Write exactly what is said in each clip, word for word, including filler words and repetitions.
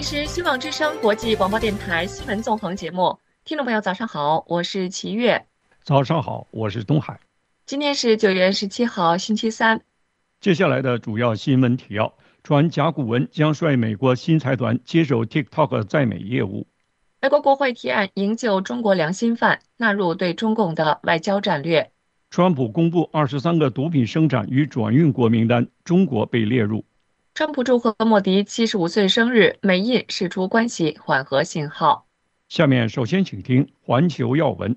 是新网之声国际广播电台新闻纵横节目，听众朋友早上好，我是齐月。 早上好，我是东海。 今天是九月十七号，星期三。 接下来的主要新闻提要：传甲骨文将率美国新财团接手 TikTok 在美业务； 美国国会提案营救中国良心犯，纳入对中共的外交战略。 川普公布二十三个毒品生产与转运国名单，中国被列入。 川普祝贺莫迪七十五岁生日，美印释出关系缓和信号。 下面首先请听环球要闻。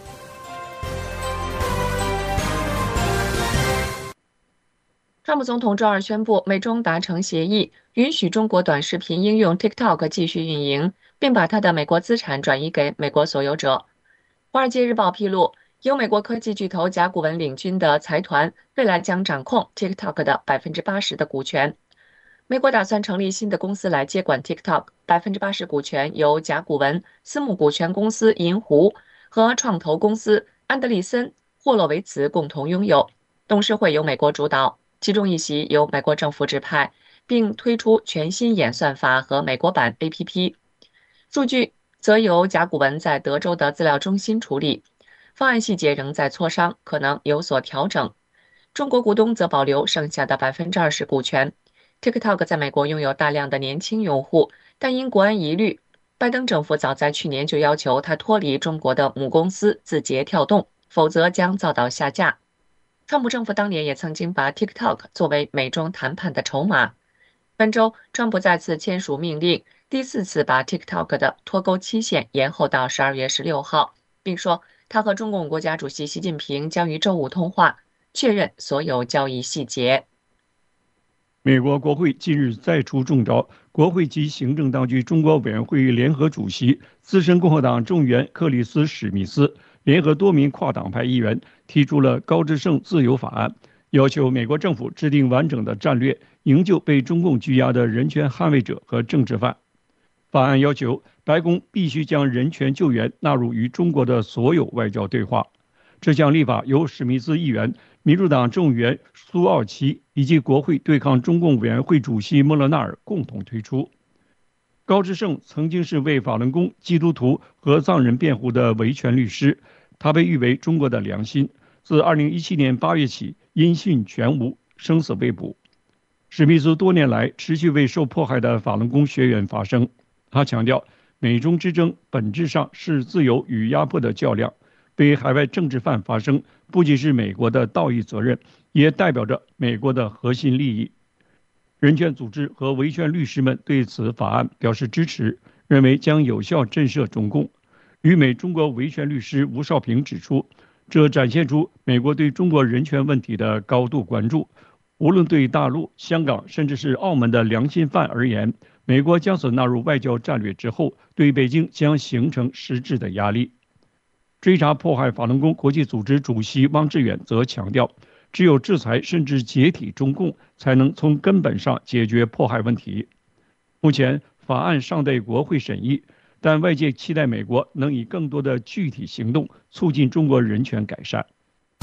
川普总统周二宣布，美中达成协议，允许中国短视频应用 TikTok 继续运营，并把它的美国资产转移给美国所有者。《华尔街日报》披露，由美国科技巨头甲骨文领军的财团未来将掌控 TikTok 的 百分之八十 的股权。美国打算成立新的公司来接管 TikTok， 百分之八十股权由甲骨文、私募股权公司银湖和创投公司安德利森·霍洛维茨共同拥有。董事会由美国主导，其中一席由美国政府指派，并推出全新演算法和美国版 A P P。数据则由甲骨文在德州的资料中心处理。方案细节仍在磋商，可能有所调整。中国股东则保留剩下的 百分之二十 股权。TikTok 在美国拥有大量的年轻用户，但因国安疑虑，拜登政府早在去年就要求它脱离中国的母公司字节跳动，否则将遭到下架。川普政府当年也曾经把 TikTok 作为美中谈判的筹码。本周，川普再次签署命令，第四次把 TikTok 的脱钩期限延后到十二月十六号，并说他和中共国家主席习近平将于周五通话，确认所有交易细节。 美国国会近日再出重招，国会及行政当局中国委员会联合主席、资深共和党众议员克里斯·史密斯联合多名跨党派议员提出了高质胜自由法案，要求美国政府制定完整的战略，营救被中共拘押的人权捍卫者和政治犯。法案要求白宫必须将人权救援纳入与中国的所有外交对话。这项立法由史密斯议员、民主党众议员苏奥奇以及国会对抗中共委员会主席莫勒纳尔共同推出。高志胜曾经是为法轮功、基督徒和藏人辩护的维权律师，他被誉为中国的良心。自二零一七年八月起，音讯全无，生死未卜。史密斯多年来持续为受迫害的法轮功学员发声。他强调，美中之争本质上是自由与压迫的较量。为海外政治犯发声，不仅是美国的道义责任，也代表着美国的核心利益。人权组织和维权律师们对此法案表示支持，认为将有效震慑中共。旅美中国维权律师吴少平指出，这展现出美国对中国人权问题的高度关注。无论对大陆、香港甚至是澳门的良心犯而言，美国将此纳入外交战略之后，对北京将形成实质的压力。追查迫害法轮功国际组织主席汪志远则强调，只有制裁甚至解体中共，才能从根本上解决迫害问题。目前法案尚待国会审议，但外界期待美国能以更多的具体行动促进中国人权改善。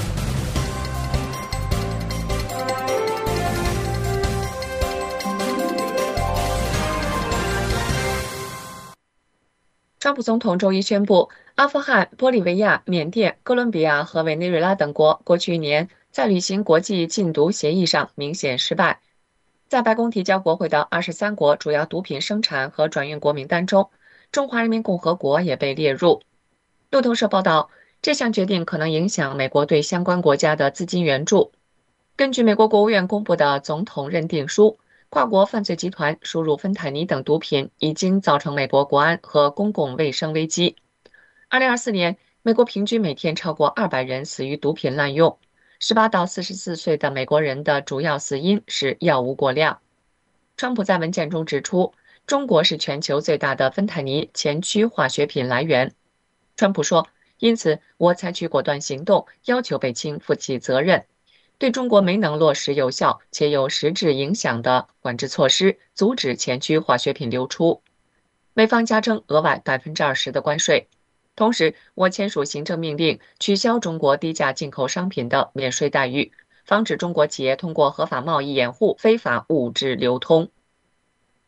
川普总统周一宣布，阿富汗、玻利维亚、缅甸、哥伦比亚和委内瑞拉等国过去一年在履行国际禁毒协议上明显失败。在白宫提交国会的二十三国主要毒品生产和转运国名单中，中华人民共和国也被列入。路透社报道，这项决定可能影响美国对相关国家的资金援助。根据美国国务院公布的总统认定书，跨国犯罪集团输入芬太尼等毒品已经造成美国国安和公共卫生危机。二零二四年，美国平均每天超过二百人死于毒品滥用。十八到四十四岁的美国人的主要死因是药物过量。川普在文件中指出，中国是全球最大的芬太尼前驱化学品来源。川普说，因此我采取果断行动，要求北京负起责任。对中国没能落实有效且有实质影响的管制措施，阻止前驱化学品流出。美方加征额外 百分之二十 的关税。同时，我签署行政命令，取消中国低价进口商品的免税待遇，防止中国企业通过合法贸易掩护非法物质流通。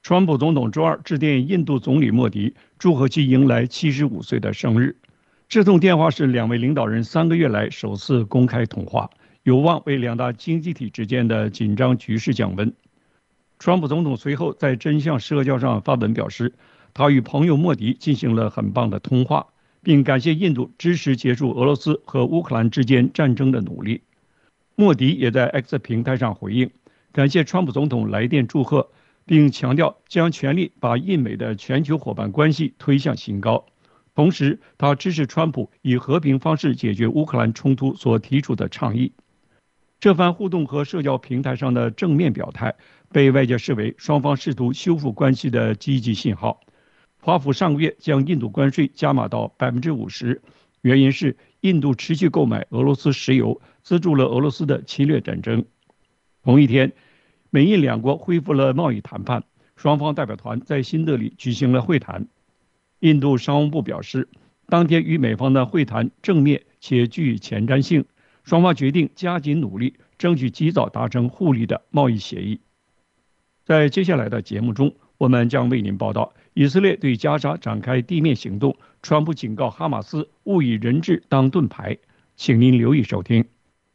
川普总统周二致电印度总理莫迪，祝贺其迎来七十五岁的生日。这通电话是两位领导人三个月来首次公开通话，有望为两大经济体之间的紧张局势降温。川普总统随后在真相社交上发文表示，他与朋友莫迪进行了很棒的通话，并感谢印度支持结束俄罗斯和乌克兰之间战争的努力。莫迪也在 X 平台上回应，感谢川普总统来电祝贺，并强调将全力把印美的全球伙伴关系推向新高。同时，他支持川普以和平方式解决乌克兰冲突所提出的倡议。这番互动和社交平台上的正面表态被外界视为双方试图修复关系的积极信号。华府上个月将印度关税加码到 百分之五十， 原因是印度持续购买俄罗斯石油，资助了俄罗斯的侵略战争。同一天，美印两国恢复了贸易谈判，双方代表团在新德里举行了会谈。印度商务部表示，当天与美方的会谈正面且具前瞻性，双方决定加紧努力，争取及早达成互利的贸易协议。在接下来的节目中，我们将为您报道以色列对加沙展开地面行动，川普警告哈马斯勿以人质当盾牌，请您留意收听。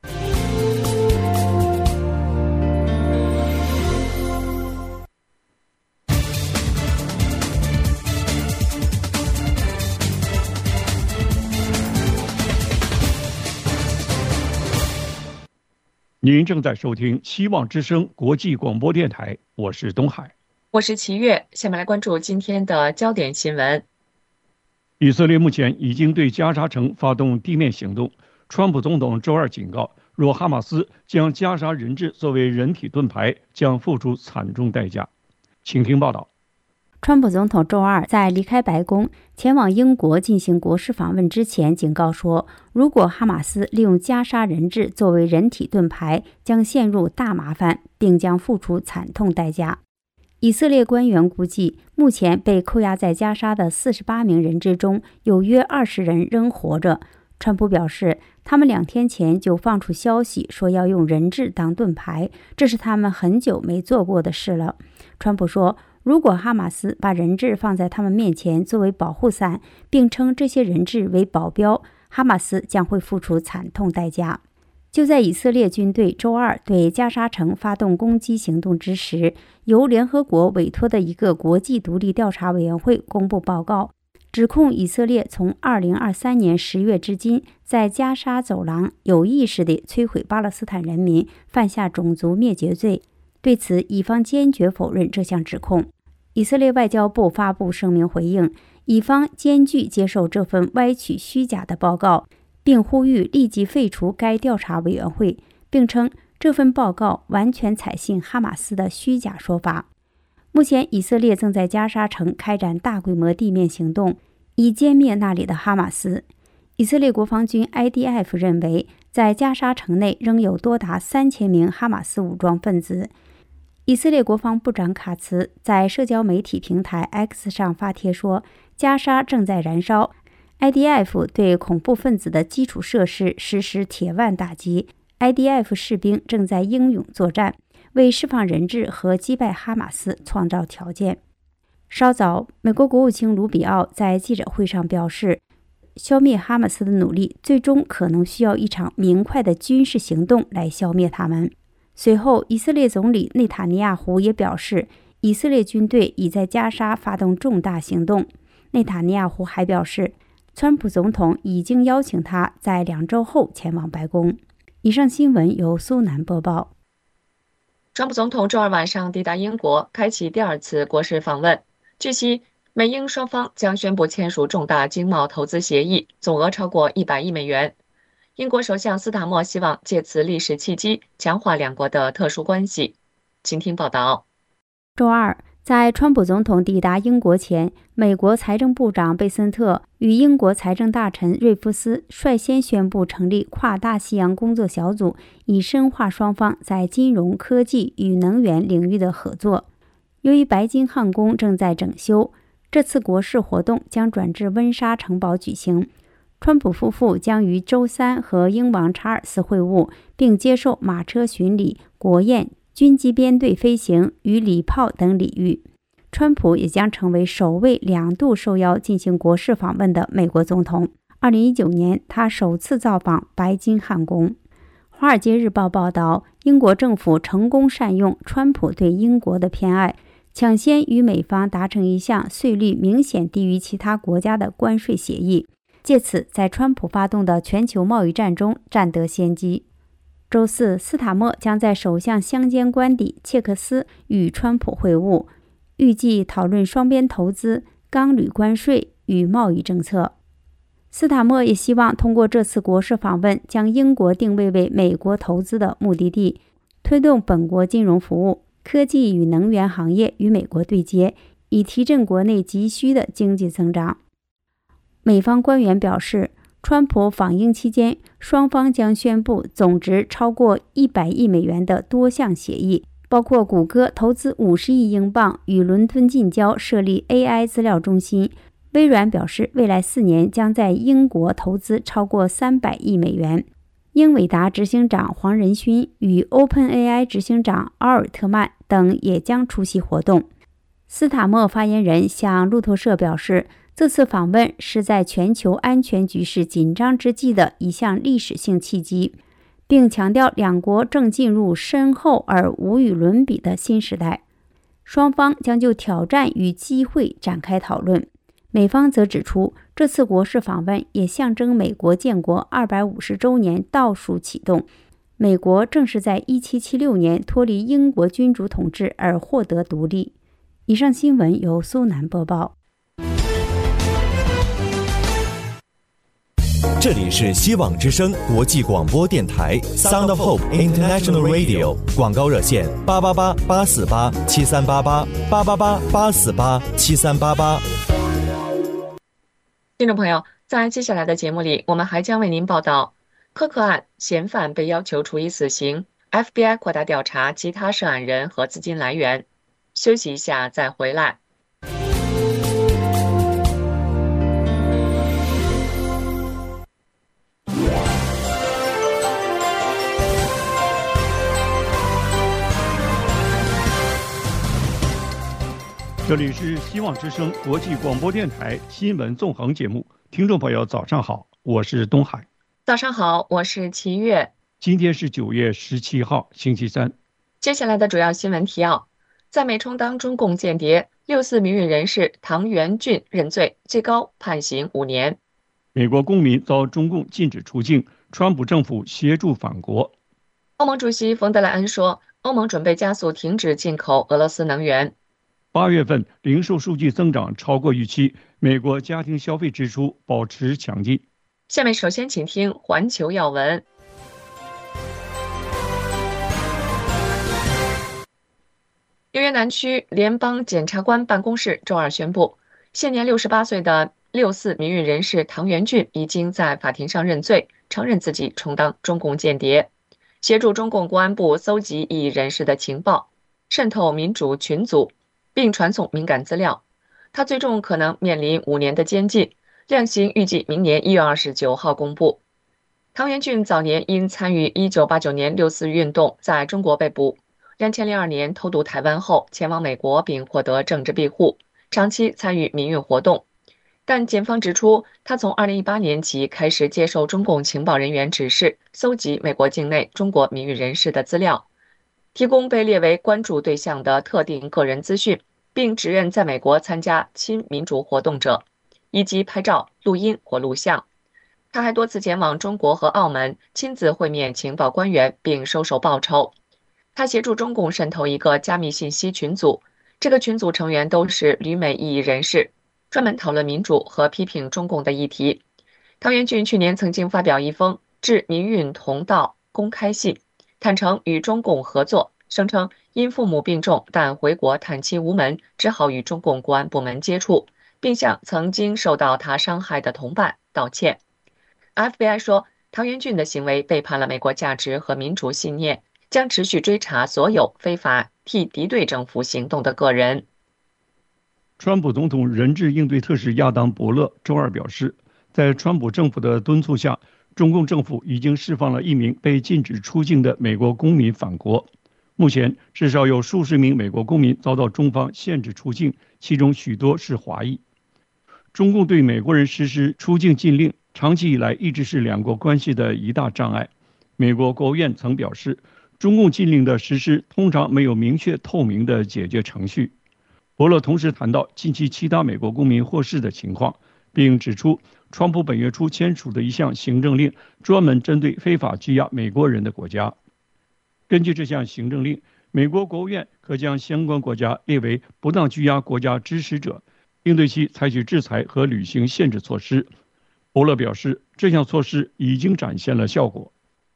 您正在收听希望之声国际广播电台，我是东海， 我是齐月。下面来关注今天的焦点新闻。 以色列目前已经对加沙城发动地面行动。川普总统周二警告，若哈马斯将加沙人质作为人体盾牌，将付出惨重代价。请听报道。 川普总统周二在离开白宫前往英国进行国事访问之前警告说，如果哈马斯利用加沙人质作为人体盾牌，将陷入大麻烦，并将付出惨痛代价。以色列官员估计，目前被扣押在加沙的四十八名人质中，有约二十人仍活着。川普表示，他们两天前就放出消息说要用人质当盾牌，这是他们很久没做过的事了。川普说，如果哈马斯把人质放在他们面前作为保护伞，并称这些人质为保镖，哈马斯将会付出惨痛代价。就在以色列军队周二对加沙城发动攻击行动之时，由联合国委托的一个国际独立调查委员会公布报告，指控以色列从二零二三年十月至今，在加沙走廊有意识地摧毁巴勒斯坦人民，犯下种族灭绝罪。对此，以方坚决否认这项指控。以色列外交部发布声明回应，以方坚决接受这份歪曲虚假的报告，并呼吁立即废除该调查委员会，并称这份报告完全采信哈马斯的虚假说法。目前，以色列正在加沙城开展大规模地面行动，以歼灭那里的哈马斯。以色列国防军 I D F 认为，在加沙城内仍有多达三千名哈马斯武装分子。以色列国防部长卡茨在社交媒体平台 X 上发帖说，加沙正在燃烧， I D F 对恐怖分子的基础设施实施铁腕打击， I D F 士兵正在英勇作战，为释放人质和击败哈马斯创造条件。稍早，美国国务卿卢比奥在记者会上表示，消灭哈马斯的努力最终可能需要一场明快的军事行动来消灭他们。随后，以色列总理内塔尼亚胡也表示，以色列军队已在加沙发动重大行动。内塔尼亚胡还表示，川普总统已经邀请他在两周后前往白宫。以上新闻由苏南播报。 川普总统周二晚上抵达英国，开启第二次国事访问。据悉，美英双方将宣布签署重大经贸投资协议，总额超过一百亿美元。英国首相斯塔默希望借此历史契机强化两国的特殊关系。请听报道。 周二，在川普总统抵达英国前，美国财政部长贝森特与英国财政大臣瑞夫斯率先宣布成立跨大西洋工作小组，以深化双方在金融、科技与能源领域的合作。由于白金汉宫正在整修，这次国事活动将转至温莎城堡举行。川普夫妇将于周三和英王查尔斯会晤，并接受马车巡礼、国宴、军机编队飞行与礼炮等礼遇。 川普也将成为首位两度受邀进行国事访问的美国总统。二零一九年，他首次造访白金汉宫。《华尔街日报》报道，英国政府成功善用川普对英国的偏爱，抢先与美方达成一项税率明显低于其他国家的关税协议，借此在川普发动的全球贸易战中占得先机。周四，斯塔默将在首相乡间官邸切克斯与川普会晤，预计讨论双边投资、钢铝关税与贸易政策。斯塔默也希望通过这次国事访问，将英国定位为美国投资的目的地，推动本国金融服务、科技与能源行业与美国对接，以提振国内急需的经济增长。美方官员表示，川普访英期间，双方将宣布总值超过一百亿美元的多项协议，包括谷歌投资五十亿英镑与伦敦近郊设立 A I 资料中心。微软表示，未来四年将在英国投资超过三百亿美元。英伟达执行长黄仁勋与 OpenAI 执行长奥尔特曼等也将出席活动。斯塔默发言人向路透社表示，这次访问是在全球安全局势紧张之际的一项历史性契机，并强调两国正进入深厚而无与伦比的新时代。双方将就挑战与机会展开讨论。美方则指出，这次国事访问也象征美国建国二百五十周年倒数启动。美国正是在一七七六年脱离英国君主统治而获得独立。以上新闻由苏南播报。 这里是希望之声国际广播电台 Sound of Hope International Radio， 广告热线八八八八四八七三八八八八八八四八七三八八。 听众朋友，在接下来的节目里，我们还将为您报道科克案嫌犯被要求处以死刑， F B I 扩大调查其他涉案人和资金来源。休息一下再回来。 这里是希望之声国际广播电台新闻纵横节目，听众朋友早上好，我是东海。 早上好，我是齐月。 今天是九月十七号，星期三。 接下来的主要新闻提要：在美充当中共间谍，六四民运人士唐元俊认罪，最高判刑五年。 美国公民遭中共禁止出境，川普政府协助返国。 欧盟主席冯德莱恩说，欧盟准备加速停止进口俄罗斯能源。 八月份零售数据增长超过预期，美国家庭消费支出保持强劲。 下面首先请听环球要闻。纽约南区联邦检察官办公室周二宣布，现年六十八岁的六四民运人士唐元俊已经在法庭上认罪，承认自己充当中共间谍，协助中共国安部搜集异议人士的情报，渗透民主群组，并传送敏感资料。他最终可能面临五年的监禁，量刑预计明年一月二十九号公布。唐元俊早年因参与一九八九年六四运动在中国被捕，两千零二年偷渡台湾后前往美国并获得政治庇护，长期参与民运活动。但检方指出，他从二零一八年起开始接受中共情报人员指示，搜集美国境内中国民运人士的资料，提供被列为关注对象的特定个人资讯，并指认在美国参加亲民主活动者，以及拍照、录音或录像。他还多次前往中国和澳门，亲自会面情报官员并收受报酬。他协助中共渗透一个加密信息群组，这个群组成员都是旅美异议人士，专门讨论民主和批评中共的议题。唐元俊去年曾经发表一封致民运同道公开信，坦诚与中共合作，声称因父母病重但回国探亲无门，只好与中共国安部门接触，并向曾经受到他伤害的同伴道歉。F B I 说，唐元俊的行为背叛了美国价值和民主信念，将持续追查所有非法替敌对政府行动的个人。 川普总统人质应对特使亚当·伯勒周二表示，在川普政府的敦促下，中共政府已经释放了一名被禁止出境的美国公民返国。 目前至少有数十名美国公民遭到中方限制出境，其中许多是华裔。中共对美国人实施出境禁令，长期以来一直是两国关系的一大障碍。美国国务院曾表示，中共禁令的实施通常没有明确透明的解决程序。伯勒同时谈到近期其他美国公民获释的情况，并指出，川普本月初签署的一项行政令专门针对非法拘押美国人的国家。根据这项行政令，美国国务院可将相关国家列为不当拘押国家支持者，并对其采取制裁和履行限制措施。伯勒表示，这项措施已经展现了效果。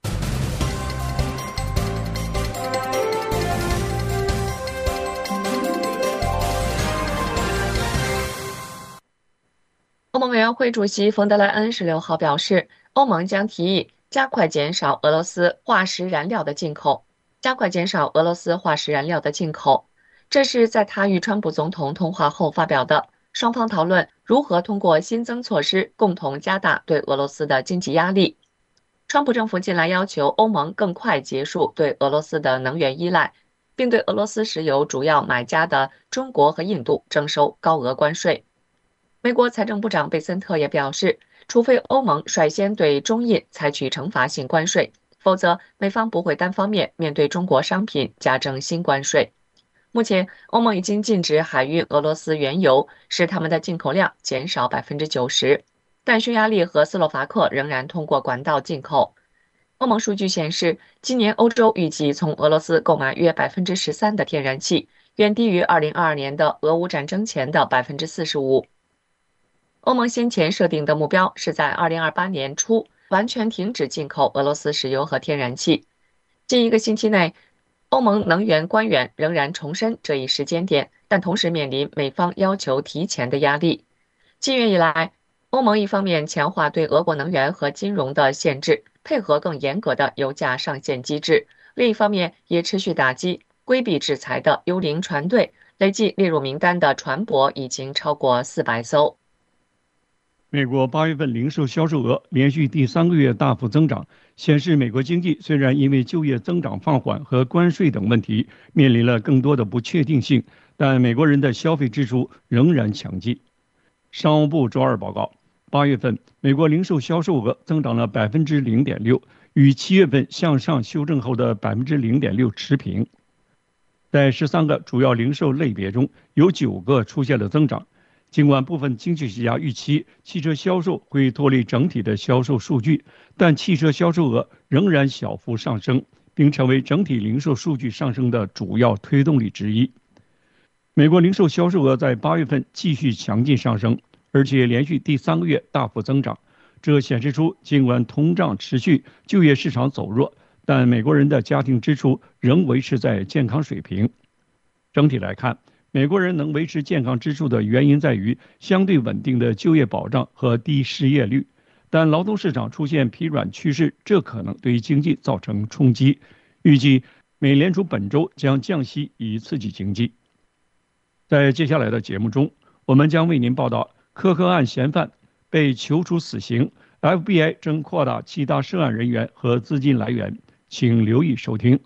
欧盟委员会主席冯德莱恩十六号表示，欧盟将提议加快减少俄罗斯化石燃料的进口，加快减少俄罗斯化石燃料的进口。这是在他与川普总统通话后发表的。双方讨论如何通过新增措施共同加大对俄罗斯的经济压力。川普政府近来要求欧盟更快结束对俄罗斯的能源依赖，并对俄罗斯石油主要买家的中国和印度征收高额关税。美国财政部长贝森特也表示，除非欧盟率先对中印采取惩罚性关税，否则美方不会单方面面对中国商品加征新关税。目前，欧盟已经禁止海运俄罗斯原油，使他们的进口量减少 百分之九十， 但匈牙利和斯洛伐克仍然通过管道进口。欧盟数据显示，今年欧洲预计从俄罗斯购买约 百分之十三 的天然气，远低于二零二二年的俄乌战争前的 百分之四十五。欧盟先前设定的目标是在二零二八年初完全停止进口俄罗斯石油和天然气。近一个星期内，欧盟能源官员仍然重申这一时间点，但同时面临美方要求提前的压力。今月以来，欧盟一方面强化对俄国能源和金融的限制，配合更严格的油价上限机制；另一方面也持续打击规避制裁的幽灵船队，累计列入名单的船舶已经超过四百艘。 美国八月份零售销售额连续第三个月大幅增长，显示美国经济虽然因为就业增长放缓和关税等问题面临了更多的不确定性，但美国人的消费支出仍然强劲。商务部周二报告，八月份美国零售销售额增长了 百分之零点六， 与七月份向上修正后的 百分之零点六 持平。在十三个主要零售类别中，有九个出现了增长。尽管部分经济学家预期汽车销售会拖累整体的销售数据，但汽车销售额仍然小幅上升，并成为整体零售数据上升的主要推动力之一。美国零售销售额在八月份继续强劲上升，而且连续第三个月大幅增长。这显示出，尽管通胀持续，就业市场走弱，但美国人的家庭支出仍维持在健康水平。整体来看，美国人能维持健康支出的原因在于相对稳定的就业保障和低失业率，但劳动市场出现疲软趋势，这可能对经济造成冲击。预计美联储本周将降息以刺激经济。在接下来的节目中，我们将为您报道科克案嫌犯被囚处死刑 ，F B I 正扩大其他涉案人员和资金来源，请留意收听。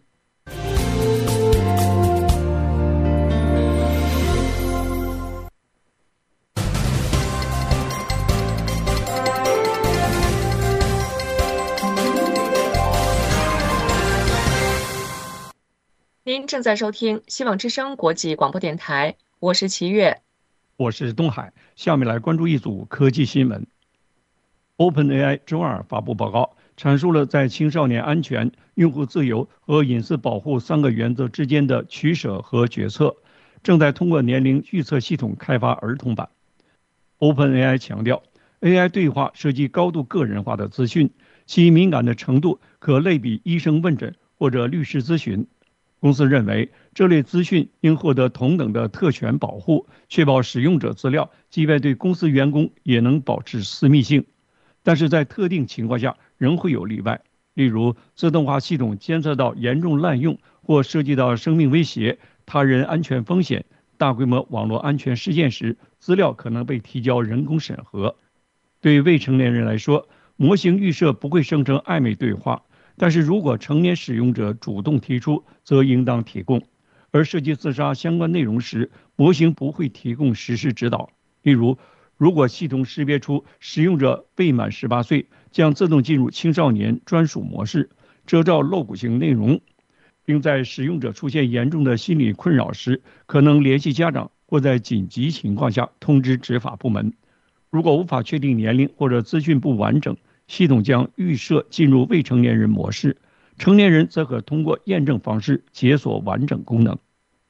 您正在收听希望之声国际广播电台，我是齐越， 我是东海。下面来关注一组科技新闻。OpenAI 周二发布报告，阐述了在青少年安全、用户自由和隐私保护三个原则之间的取舍和决策，正在通过年龄预测系统开发儿童版。OpenAI 强调 ，A I 对话涉及高度个人化的资讯，其敏感的程度可类比医生问诊或者律师咨询。公司认为，这类资讯应获得同等的特权保护，确保使用者资料即便对公司员工也能保持私密性。但是在特定情况下，仍会有例外，例如自动化系统监测到严重滥用或涉及到生命威胁、他人安全风险、大规模网络安全事件时，资料可能被提交人工审核。对未成年人来说，模型预设不会生成暧昧对话， 但是如果成年使用者主动提出，则应当提供。而涉及自杀相关内容时，模型不会提供实施指导。例如，如果系统识别出使用者未满十八岁，将自动进入青少年专属模式，遮罩露骨性内容，并在使用者出现严重的心理困扰时，可能联系家长或在紧急情况下通知执法部门。如果无法确定年龄或者资讯不完整，系统将预设进入未成年人模式，成年人则可通过验证方式解锁完整功能。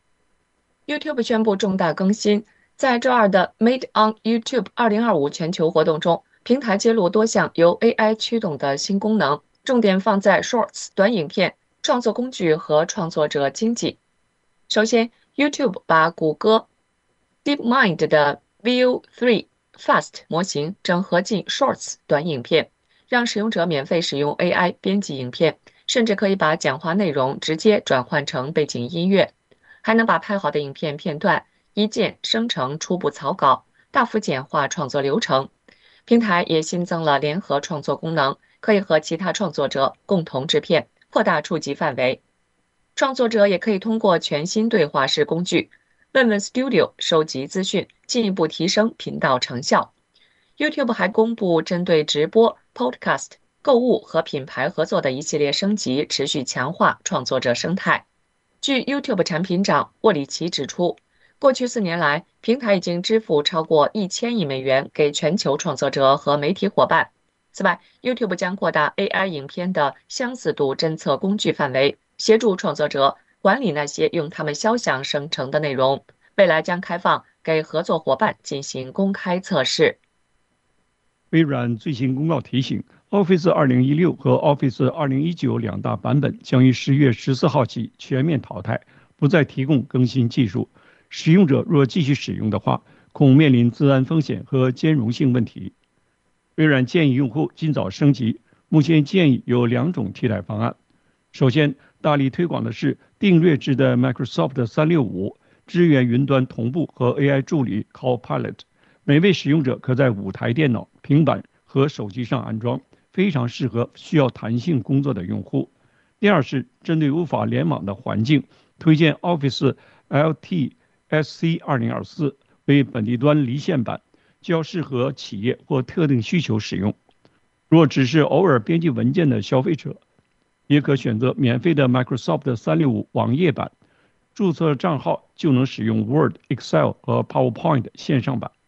YouTube 宣布重大更新，在周二的 Made on YouTube 二零二五全球活动中，平台揭露多项由 A I 驱动的新功能，重点放在 Shorts 短影片、创作工具和创作者经济。首先 YouTube 把谷歌 DeepMind 的 Veo 三 Fast 模型整合进 Shorts 短影片，让使用者免费使用 A I 编辑影片，甚至可以把讲话内容直接转换成背景音乐，还能把拍好的影片片段一键生成初步草稿，大幅简化创作流程。平台也新增了联合创作功能，可以和其他创作者共同制片，扩大触及范围。创作者也可以通过全新对话式工具问问 Studio 收集资讯，进一步提升频道成效。YouTube 还公布针对直播、Podcast、购物和品牌合作的一系列升级，持续强化创作者生态。据 YouTube 产品长沃里奇指出，过去四年来，平台已经支付超过一千亿美元给全球创作者和媒体伙伴。此外 ，YouTube 将扩大 A I 影片的相似度侦测工具范围，协助创作者管理那些用他们肖像生成的内容。未来将开放给合作伙伴进行公开测试。 微软最新公告提醒 ，Office 二零一六和 Office 二零一九两大版本将于十月十四号起全面淘汰，不再提供更新技术。使用者若继续使用的话，恐面临资安风险和兼容性问题。微软建议用户尽早升级，目前建议有两种替代方案。首先，大力推广的是订阅制的 Microsoft 三六五，支援云端同步和 A I 助理 Copilot， 每位使用者可在五台电脑、平板和手机上安装，非常适合需要弹性工作的用户。第二是针对无法联网的环境，推荐 Office L T S C 二零二四为本地端离线版，较适合企业或特定需求使用。若只是偶尔编辑文件的消费者，也可选择免费的 Microsoft 三六五网页版，注册账号就能使用 Word、Excel 和 PowerPoint 线上版。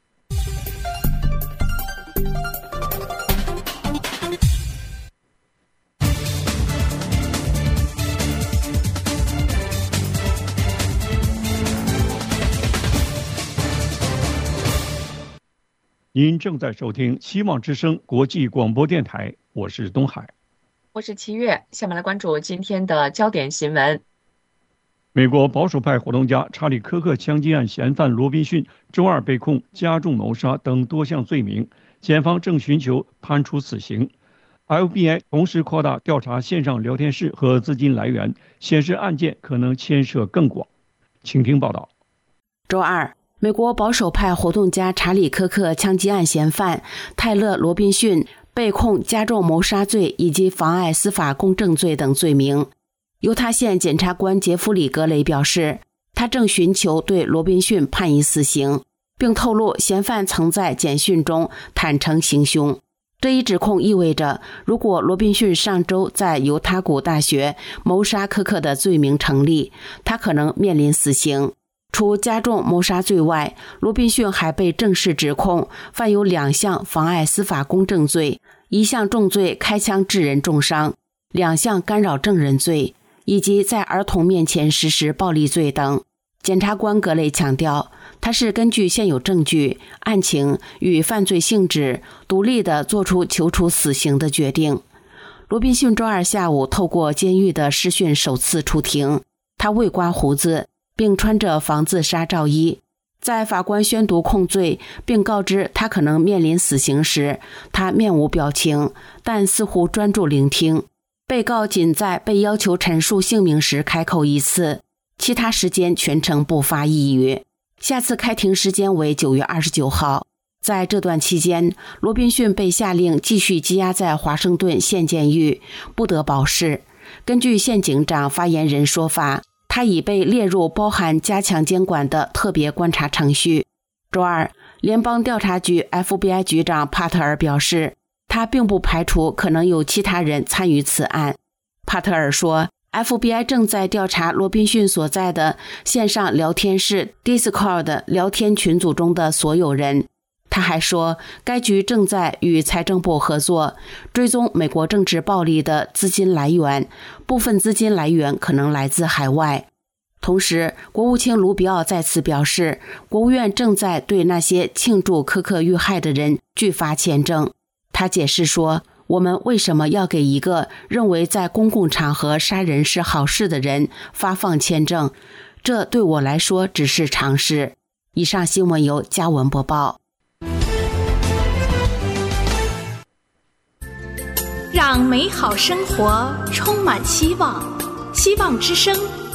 您正在收听希望之声国际广播电台，我是东海， 我是七月。下面来关注今天的焦点新闻。 美国保守派活动家查理·科克枪击案嫌犯罗宾逊周二被控加重谋杀等多项罪名，检方正寻求判处死刑。F B I 同时扩大调查线上聊天室和资金来源，显示案件可能牵涉更广。请听报道。 周二，美国保守派活动家查理·科克枪击案嫌犯泰勒·罗宾逊被控加重谋杀罪以及妨碍司法公正罪等罪名。犹他县检察官杰弗里·格雷表示，他正寻求对罗宾逊判以死刑，并透露嫌犯曾在简讯中坦诚行凶。这一指控意味着，如果罗宾逊上周在犹他谷大学谋杀科克的罪名成立，他可能面临死刑。除加重谋杀罪外，罗宾逊还被正式指控犯有两项妨碍司法公正罪，一项重罪开枪致人重伤，两项干扰证人罪，以及在儿童面前实施暴力罪等。检察官格雷强调，他是根据现有证据、案情与犯罪性质，独立地做出求处死刑的决定。罗宾逊周二下午透过监狱的视讯首次出庭，他未刮胡子，并穿着防自杀罩衣。在法官宣读控罪并告知他可能面临死刑时，他面无表情，但似乎专注聆听。被告仅在被要求陈述姓名时开口一次，其他时间全程不发一语。下次开庭时间为九月二十九号。 在这段期间，罗宾逊被下令继续羁押在华盛顿县监狱，不得保释。根据县警长发言人说法，他已被列入包含加强监管的特别观察程序。周二，联邦调查局 F B I 局长帕特尔表示，他并不排除可能有其他人参与此案。帕特尔说， F B I 正在调查罗宾逊所在的线上聊天室 Discord 聊天群组中的所有人。他还说，该局正在与财政部合作，追踪美国政治暴力的资金来源，部分资金来源可能来自海外。同时，国务卿卢比奥再次表示，国务院正在对那些庆祝科克遇害的人拒发签证。他解释说，我们为什么要给一个认为在公共场合杀人是好事的人发放签证？这对我来说只是常识。以上新闻由嘉文播报。 让美好生活充满希望，希望之声。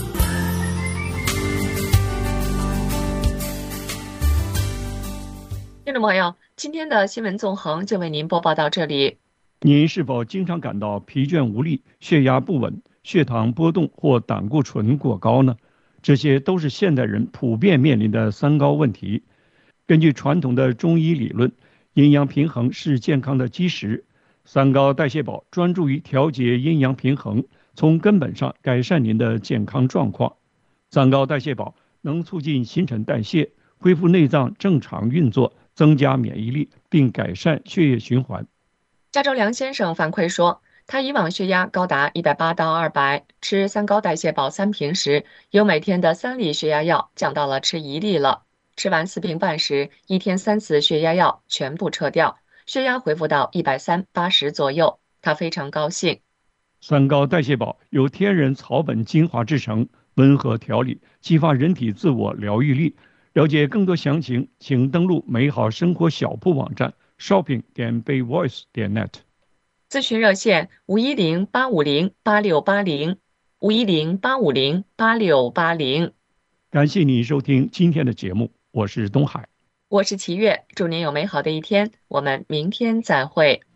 听众朋友，今天的新闻纵横就为您播报到这里。 您是否经常感到疲倦无力、血压不稳、血糖波动或胆固醇过高呢？这些都是现代人普遍面临的三高问题。根据传统的中医理论，阴阳平衡是健康的基石。三高代谢宝专注于调节阴阳平衡，从根本上改善您的健康状况。三高代谢宝能促进新陈代谢，恢复内脏正常运作，增加免疫力，并改善血液循环。 加州梁先生反馈说，他以往血压高达一百八到二百，吃三高代谢宝三瓶时，由每天的三粒血压药降到了吃一粒了。吃完四瓶半时，一天三次血压药全部撤掉，血压恢复到一百三八十左右，他非常高兴。 三高代谢宝由天然草本精华制成，温和调理，激发人体自我疗愈力。了解更多详情，请登录美好生活小铺网站 shopping 点 bay voice 点 net。 咨询热线五一零八五零八六八零五一零八五零八六八零。 感谢你收听今天的节目，我是东海， 我是齐月，祝您有美好的一天，我们明天再会。